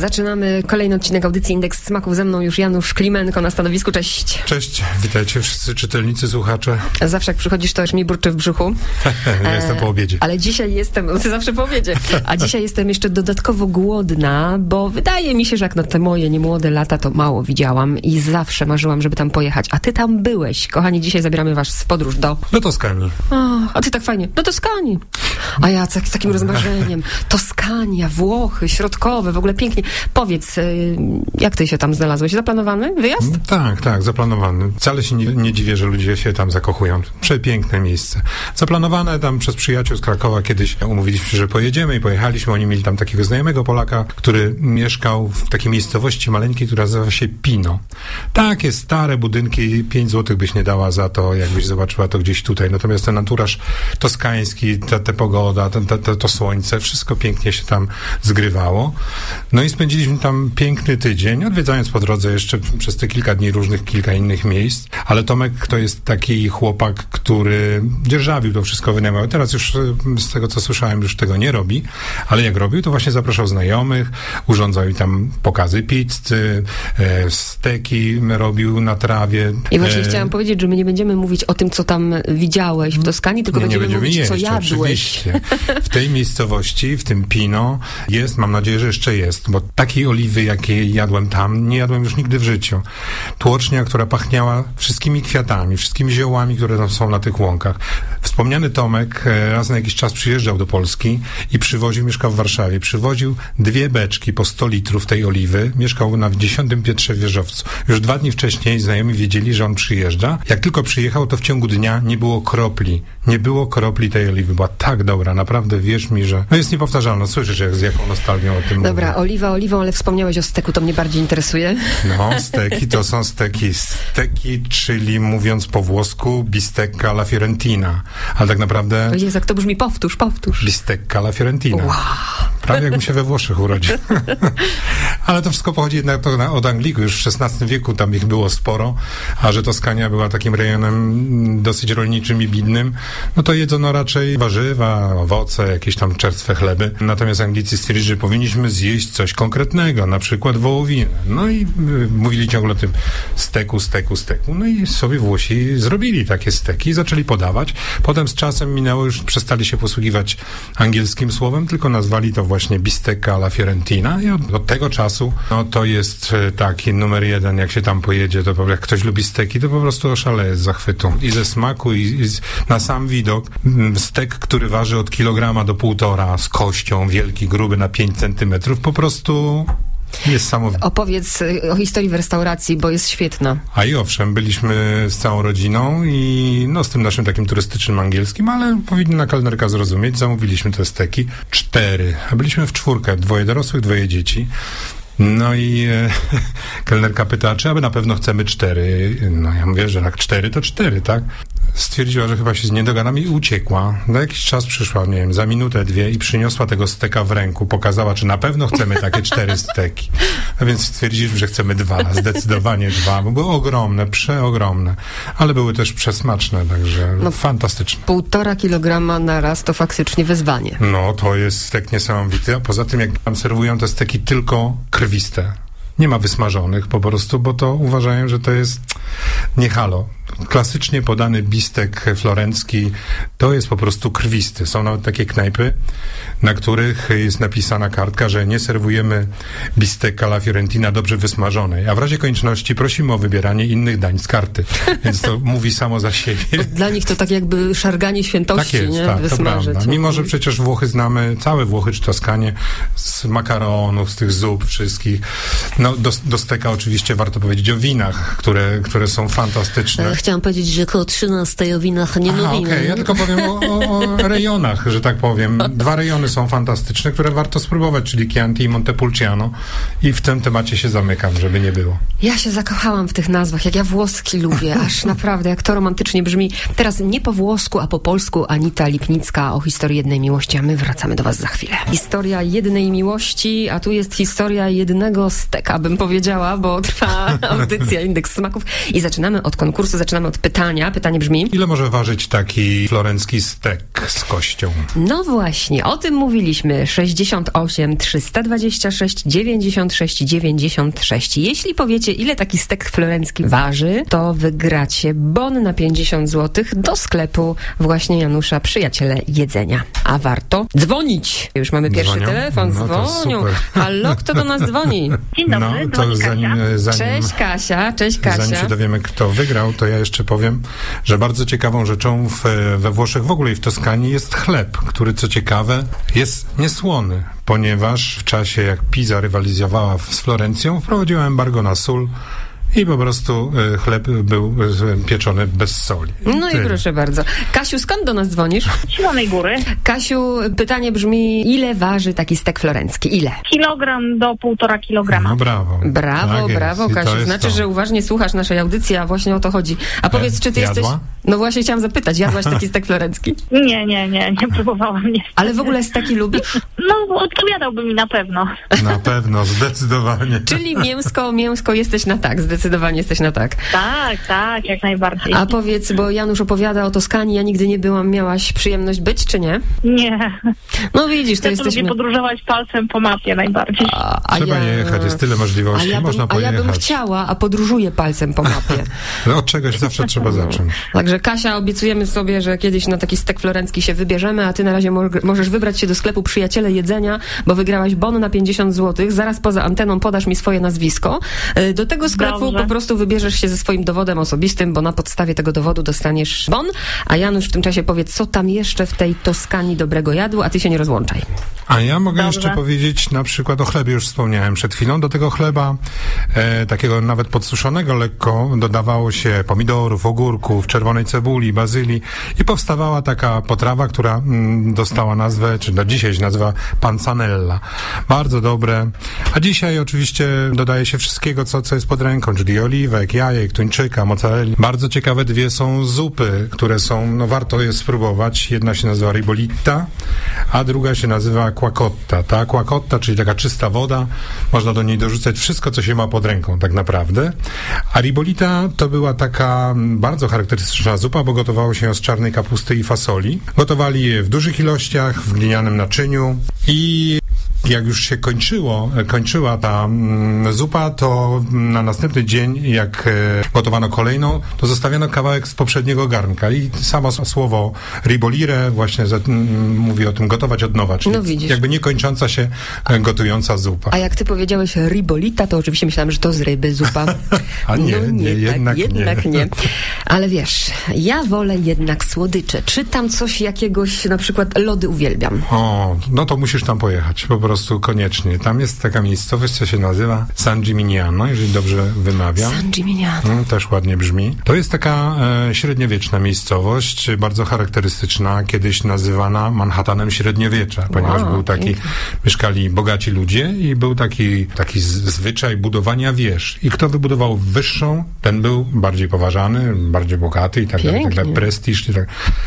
Zaczynamy kolejny odcinek audycji Indeks Smaków. Ze mną już Janusz Klimenko na stanowisku. Cześć. Cześć, witajcie wszyscy czytelnicy, słuchacze. Zawsze jak przychodzisz, to już mi burczy w brzuchu. Ja jestem po obiedzie. Ale dzisiaj jestem, ty zawsze po obiedzie, a dzisiaj jestem jeszcze dodatkowo głodna, bo wydaje mi się, że jak na te moje niemłode lata, to mało widziałam i zawsze marzyłam, żeby tam pojechać. A ty tam byłeś. Kochani, dzisiaj zabieramy was w podróż do Toskanii. A ty tak fajnie. Do Toskanii. A ja z takim rozmarzeniem. Toskania, Włochy, środkowe, w ogóle pięknie. Powiedz, jak ty się tam znalazłeś? Zaplanowany wyjazd? Tak, zaplanowany. Wcale się nie dziwię, że ludzie się tam zakochują. Przepiękne miejsce. Zaplanowane tam przez przyjaciół z Krakowa kiedyś umówiliśmy się, że pojedziemy i pojechaliśmy. Oni mieli tam takiego znajomego Polaka, który mieszkał w takiej miejscowości maleńkiej, która nazywa się Pino. Takie stare budynki, 5 złotych byś nie dała za to, jakbyś zobaczyła to gdzieś tutaj. Natomiast ten anturaż toskański, ta pogoda, to słońce, wszystko pięknie się tam zgrywało. No i spędziliśmy tam piękny tydzień, odwiedzając po drodze jeszcze przez te kilka dni kilka innych miejsc. Ale Tomek to jest taki chłopak, który dzierżawił to wszystko, wynajmował. Teraz już z tego, co słyszałem, już tego nie robi. Ale jak robił, to właśnie zapraszał znajomych, urządzał im tam pokazy pizzy, steki robił na trawie. I właśnie chciałam powiedzieć, że my nie będziemy mówić o tym, co tam widziałeś w Toskanii, tylko będziemy mówić, jeść, co jadłeś. Oczywiście. W tej miejscowości, w tym Pino jest, mam nadzieję, że jeszcze jest, bo takiej oliwy, jakiej jadłem tam, nie jadłem już nigdy w życiu. Tłocznia, która pachniała wszystkimi kwiatami, wszystkimi ziołami, które tam są na tych łąkach. Wspomniany Tomek raz na jakiś czas przyjeżdżał do Polski i mieszkał w Warszawie, przywoził 2 beczki po 100 litrów tej oliwy, mieszkał na 10 piętrze w wieżowcu. Już 2 dni wcześniej znajomi wiedzieli, że on przyjeżdża. Jak tylko przyjechał, to w ciągu dnia nie było kropli tej oliwy. Była tak dobra, naprawdę wierz mi, że jest niepowtarzalna. Słyszysz, z jaką nostalgią o tym Dobra, mówię. oliwa oliwą, ale wspomniałeś o steku, to mnie bardziej interesuje. No, steki to są steki. Steki, czyli mówiąc po włosku, bistecca alla fiorentina. Ale tak naprawdę... Jezu, jak to brzmi, powtórz. Bistecca alla fiorentina. Wow. Prawie jakbym się we Włoszech urodził. Ale to wszystko pochodzi jednak od Anglików. Już w XVI wieku tam ich było sporo, a że Toskania była takim rejonem dosyć rolniczym i bidnym, no to jedzono raczej warzywa, owoce, jakieś tam czerstwe chleby. Natomiast Anglicy stwierdzili, że powinniśmy zjeść coś konkretnego, na przykład wołowinę. No i mówili ciągle o tym steku. No i sobie Włosi zrobili takie steki i zaczęli podawać. Potem z czasem minęło, już przestali się posługiwać angielskim słowem, tylko nazwali to właśnie bistecca alla fiorentina i od tego czasu, no to jest taki numer 1, jak się tam pojedzie, to jak ktoś lubi steki, to po prostu oszaleje z zachwytu. I ze smaku, i na sam widok. Stek, który waży od 1,5 do 1,5 z kością, wielki, gruby na 5 centymetrów, po prostu... Niesamowite. Opowiedz o historii w restauracji, bo jest świetna. A i owszem, byliśmy z całą rodziną i z tym naszym takim turystycznym angielskim, ale powinna kelnerka zrozumieć, zamówiliśmy te steki 4, a byliśmy w 4, 2 dorosłych, 2 dzieci. No i kelnerka pyta, czy aby na pewno chcemy 4. No ja mówię, że jak 4 to 4, tak? Stwierdziła, że chyba się z nie dogadam i uciekła. Na jakiś czas przyszła, nie wiem, za minutę, 2 i przyniosła tego steka w ręku. Pokazała, czy na pewno chcemy takie 4 steki. A więc stwierdziliśmy, że chcemy 2. Zdecydowanie 2, bo były ogromne, przeogromne. Ale były też przesmaczne, także fantastyczne. 1,5 kilograma na raz to faktycznie wyzwanie. No, to jest stek niesamowity. A poza tym, jak tam serwują te steki tylko krwiste. Nie ma wysmażonych po prostu, bo to uważają, że to jest nie halo. Klasycznie podany bistek florencki to jest po prostu krwisty. Są nawet takie knajpy, na których jest napisana kartka, że nie serwujemy bistecca alla fiorentina dobrze wysmażonej, a w razie konieczności prosimy o wybieranie innych dań z karty. Więc to mówi samo za siebie. Dla nich to tak jakby szarganie świętości, tak jest, nie? Tak, wysmażyć. To prawda. Mimo, że przecież Włochy znamy, całe Włochy czy Toskanię, z makaronów, z tych zup wszystkich. No, do steka oczywiście warto powiedzieć o winach, które są fantastyczne. Chciałam powiedzieć, że koło 13 o winach nie mówimy. Okej, ja tylko powiem o rejonach, że tak powiem. 2 rejony są fantastyczne, które warto spróbować, czyli Chianti i Montepulciano. I w tym temacie się zamykam, żeby nie było. Ja się zakochałam w tych nazwach, jak ja włoski lubię, aż naprawdę, jak to romantycznie brzmi. Teraz nie po włosku, a po polsku Anita Lipnicka o historii jednej miłości, a my wracamy do was za chwilę. Historia jednej miłości, a tu jest historia jednego steka, bym powiedziała, bo trwa audycja Indeks Smaków i zaczynamy od konkursu, zaczynamy od pytania. Pytanie brzmi... Ile może ważyć taki florencki stek z kością? No właśnie, o tym mówiliśmy. 68 326 96 96. Jeśli powiecie, ile taki stek florencki waży, to wygracie bon na 50 zł do sklepu właśnie Janusza Przyjaciele Jedzenia. A warto dzwonić. Już mamy pierwszy telefon, dzwonią. Halo, kto do nas dzwoni? Dzień dobry, No to zanim Cześć Kasia, cześć Kasia. Zanim się dowiemy, kto wygrał, to ja jeszcze powiem, że bardzo ciekawą rzeczą we Włoszech w ogóle i w Toskanii jest chleb, który co ciekawe jest niesłony, ponieważ w czasie jak Pisa rywalizowała z Florencją, wprowadziła embargo na sól i po prostu chleb był pieczony bez soli. No i proszę bardzo. Kasiu, skąd do nas dzwonisz? Z Zielonej Góry. Kasiu, pytanie brzmi, ile waży taki stek florencki? Ile? Kilogram do 1,5 kilograma. No brawo. Brawo, Tak brawo, jest. Kasiu. Znaczy, że uważnie słuchasz naszej audycji, a właśnie o to chodzi. A powiedz, czy ty jesteś... No właśnie chciałam zapytać, jadłaś taki stek florencki? Nie próbowałam, nie. Ale w ogóle steki lubisz? No, odpowiadałby mi na pewno. Na pewno, zdecydowanie. Czyli mięsko jesteś na tak, zdecydowanie jesteś na tak. Tak, jak najbardziej. A powiedz, bo Janusz opowiada o Toskanii, ja nigdy nie byłam, miałaś przyjemność być, czy nie? Nie. No widzisz, to ja jesteśmy... lubię podróżować palcem po mapie najbardziej. Trzeba nie jechać, jest tyle możliwości, można pojechać. A ja bym chciała, a podróżuję palcem po mapie. No, od czegoś zawsze trzeba zacząć. Także Kasia, obiecujemy sobie, że kiedyś na taki stek florencki się wybierzemy, a ty na razie możesz wybrać się do sklepu Przyjaciele Jedzenia, bo wygrałaś bon na 50 zł. Zaraz poza anteną podasz mi swoje nazwisko. Do tego sklepu po prostu wybierzesz się ze swoim dowodem osobistym, bo na podstawie tego dowodu dostaniesz bon, a Janusz w tym czasie powie, co tam jeszcze w tej Toskanii dobrego jadł, a ty się nie rozłączaj. A ja mogę jeszcze powiedzieć na przykład o chlebie, już wspomniałem przed chwilą. Do tego chleba, takiego nawet podsuszonego lekko, dodawało się pomidorów, ogórków, czerwonej cebuli, bazylii i powstawała taka potrawa, która dostała nazwę, czy do dzisiaj się nazywa panzanella. Bardzo dobre. A dzisiaj oczywiście dodaje się wszystkiego, co jest pod ręką, czyli oliwek, jajek, tuńczyka, mozzarelli. Bardzo ciekawe dwie są zupy, które są, no warto je spróbować. Jedna się nazywa ribollita, a druga się nazywa aquacotta. Ta aquacotta, czyli taka czysta woda, można do niej dorzucać wszystko, co się ma pod ręką tak naprawdę. A ribollita to była taka bardzo charakterystyczna zupa, bo gotowało się ją z czarnej kapusty i fasoli. Gotowali je w dużych ilościach, w glinianym naczyniu i jak już się kończyła ta zupa, to na następny dzień, jak gotowano kolejną, to zostawiano kawałek z poprzedniego garnka i samo słowo ribolire właśnie mówi o tym gotować od nowa, czyli no widzisz, jakby niekończąca się gotująca zupa. A jak ty powiedziałeś ribollita, to oczywiście myślałam, że to z ryby zupa. A nie, no nie, jednak nie. Ale wiesz, ja wolę jednak słodycze. Czy tam coś jakiegoś, na przykład lody uwielbiam. O, no to musisz tam pojechać, po prostu koniecznie. Tam jest taka miejscowość, co się nazywa San Gimignano, jeżeli dobrze wymawiam. San Gimignano. Też ładnie brzmi. To jest taka średniowieczna miejscowość, bardzo charakterystyczna, kiedyś nazywana Manhattanem średniowiecza, ponieważ był taki, mieszkali bogaci ludzie i był taki zwyczaj budowania wież. I kto wybudował wyższą, ten był bardziej poważany, bardziej bogaty i tak dalej, prestiż i tak.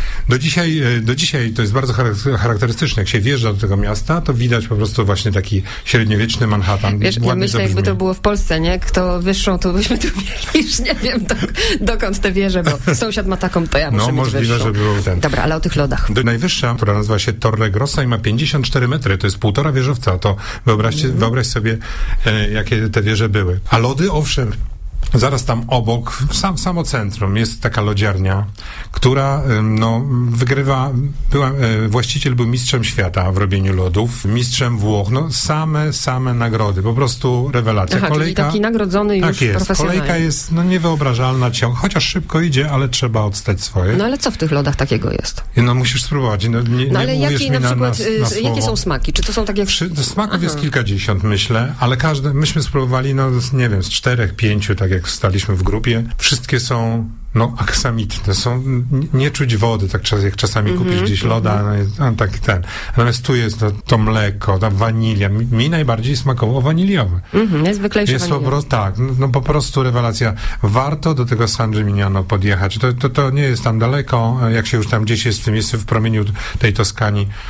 Do dzisiaj to jest bardzo charakterystyczne. Jak się wjeżdża do tego miasta, to widać po prostu właśnie taki średniowieczny Manhattan. Wiesz, ja myślę, jakby to było w Polsce, nie? Kto wyższą, to byśmy tu mieli, już nie wiem dokąd te wieże, bo sąsiad ma taką, to ja muszę mieć możliwe, wyższą. że był ten. Dobra, ale o tych lodach. Najwyższa, która nazywa się Torre Grossa i ma 54 metry, to jest 1,5 wieżowca, to wyobraź sobie, jakie te wieże były. A lody, owszem, zaraz tam obok, samo centrum, jest taka lodziarnia, która wygrywa, właściciel był mistrzem świata w robieniu lodów, mistrzem Włoch, same nagrody, po prostu rewelacja. Aha, czyli taki nagrodzony już profesjonalnie. Kolejka jest niewyobrażalna, chociaż szybko idzie, ale trzeba odstać swoje. No ale co w tych lodach takiego jest? No musisz spróbować. Ale jakie na przykład, jakie są smaki? Czy to są takie... Smaków jest kilkadziesiąt, myślę, ale myśmy spróbowali, nie wiem, z 4-5, tak jak staliśmy w grupie. Wszystkie są aksamitne, nie czuć wody, tak jak czasami kupisz gdzieś loda, taki ten. Natomiast tu jest to mleko, ta wanilia. Mi najbardziej smakowało waniliowe. Najzwyklejsze jest po prostu rewelacja. Warto do tego San Gimignano podjechać. To nie jest tam daleko, jak się już tam gdzieś jest w promieniu tej Toskanii,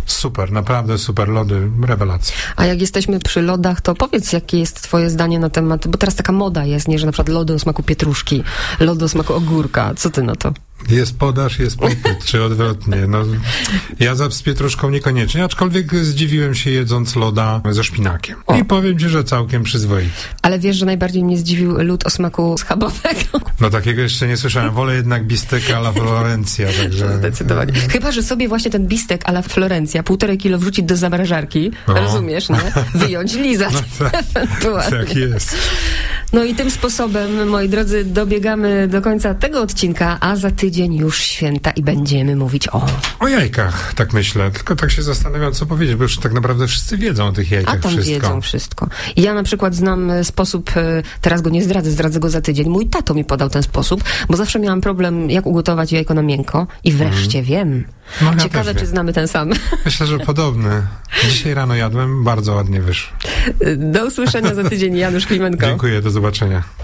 Super, naprawdę super lody, rewelacja. A jak jesteśmy przy lodach, to powiedz, jakie jest twoje zdanie na temat, bo teraz taka moda jest, nie, że na przykład lody o smaku pietruszki, lody o smaku ogórka. Co ty na to? Jest podaż, jest popyt, czy odwrotnie. No, ja z pietruszką niekoniecznie, aczkolwiek zdziwiłem się jedząc loda ze szpinakiem. O. I powiem ci, że całkiem przyzwoity. Ale wiesz, że najbardziej mnie zdziwił lód o smaku schabowego. No takiego jeszcze nie słyszałem. Wolę jednak bistek a la Florencja, także... Zdecydowanie. Chyba, że sobie właśnie ten bistek a la Florencja 1,5 kilo wrzucić do zamrażarki, rozumiesz, nie? Wyjąć, lizać ewentualnie. Tak jest. No i tym sposobem, moi drodzy, dobiegamy do końca tego odcinka, a za tydzień już święta i będziemy mówić O jajkach, tak myślę. Tylko tak się zastanawiam, co powiedzieć, bo już tak naprawdę wszyscy wiedzą o tych jajkach A tam wszystko. wiedzą wszystko. Ja na przykład znam sposób, teraz go nie zdradzę go za tydzień. Mój tato mi podał ten sposób, bo zawsze miałam problem, jak ugotować jajko na miękko i wreszcie wiem. No, ja Ciekawe, też czy wiem. znamy ten sam. Myślę, że podobny. Dzisiaj rano jadłem, bardzo ładnie wyszło. Do usłyszenia za tydzień, Janusz Klimenko. Dziękuję, do zobaczenia.